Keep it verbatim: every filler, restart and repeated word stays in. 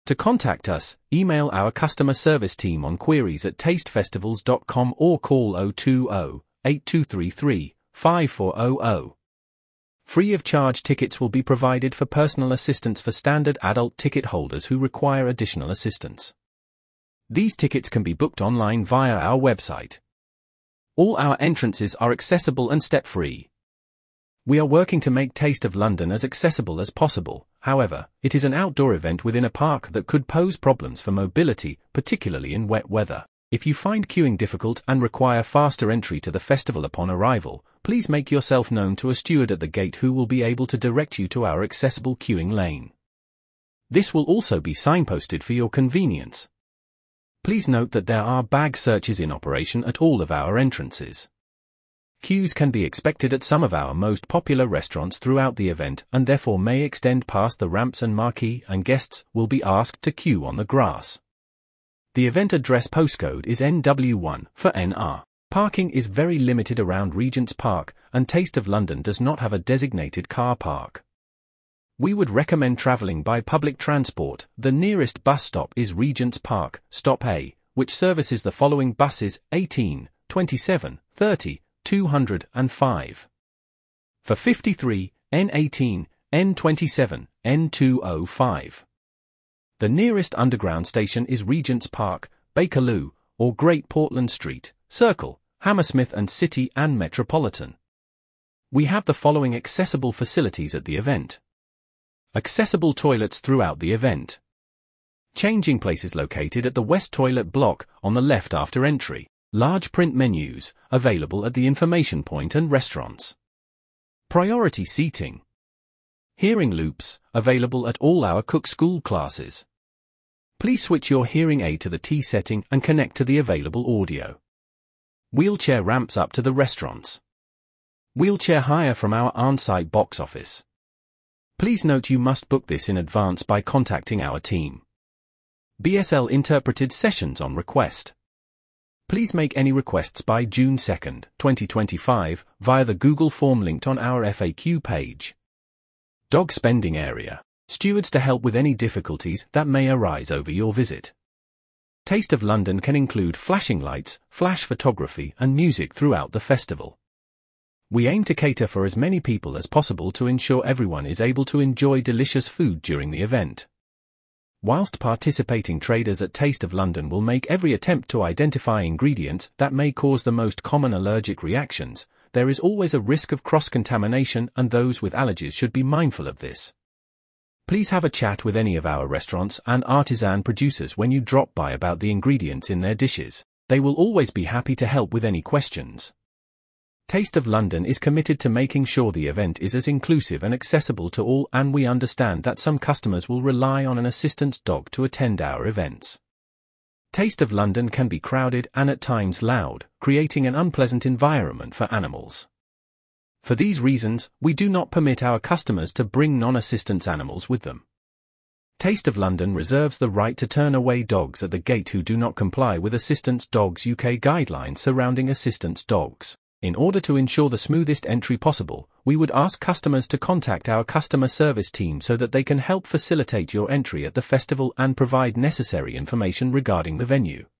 To contact us, email our customer service team on queries at tastefestivals dot com or call zero two zero, eight two three three, five four zero zero. Free of charge tickets will be provided for personal assistance for standard adult ticket holders who require additional assistance. These tickets can be booked online via our website. All our entrances are accessible and step-free. We are working to make Taste of London as accessible as possible. However, it is an outdoor event within a park that could pose problems for mobility, particularly in wet weather. If you find queuing difficult and require faster entry to the festival upon arrival, please make yourself known to a steward at the gate who will be able to direct you to our accessible queuing lane. This will also be signposted for your convenience. Please note that there are bag searches in operation at all of our entrances. Queues can be expected at some of our most popular restaurants throughout the event and therefore may extend past the ramps and marquee, and guests will be asked to queue on the grass. The event address postcode is N W one for N R. Parking is very limited around Regent's Park, and Taste of London does not have a designated car park. We would recommend travelling by public transport. The nearest bus stop is Regent's Park, Stop A, which services the following buses: eighteen, twenty-seven, thirty, two hundred five. For fifty-three, N eighteen, N twenty-seven, N two oh five. The nearest underground station is Regent's Park, Bakerloo, or Great Portland Street, Circle, Hammersmith and City and Metropolitan. We have the following accessible facilities at the event. Accessible toilets throughout the event. Changing places located at the West Toilet Block, on the left after entry. Large print menus, available at the information point and restaurants. Priority seating. Hearing loops, available at all our Cook School classes. Please switch your hearing aid to the T setting and connect to the available audio. Wheelchair ramps up to the restaurants. Wheelchair hire from our on-site box office. Please note you must book this in advance by contacting our team. B S L interpreted sessions on request. Please make any requests by June second, twenty twenty-five, via the Google form linked on our F A Q page. Dog spending area. Stewards to help with any difficulties that may arise over your visit. Taste of London can include flashing lights, flash photography and music throughout the festival. We aim to cater for as many people as possible to ensure everyone is able to enjoy delicious food during the event. Whilst participating traders at Taste of London will make every attempt to identify ingredients that may cause the most common allergic reactions, there is always a risk of cross-contamination, and those with allergies should be mindful of this. Please have a chat with any of our restaurants and artisan producers when you drop by about the ingredients in their dishes. They will always be happy to help with any questions. Taste of London is committed to making sure the event is as inclusive and accessible to all, and we understand that some customers will rely on an assistance dog to attend our events. Taste of London can be crowded and at times loud, creating an unpleasant environment for animals. For these reasons, we do not permit our customers to bring non-assistance animals with them. Taste of London reserves the right to turn away dogs at the gate who do not comply with Assistance Dogs U K guidelines surrounding assistance dogs. In order to ensure the smoothest entry possible, we would ask customers to contact our customer service team so that they can help facilitate your entry at the festival and provide necessary information regarding the venue.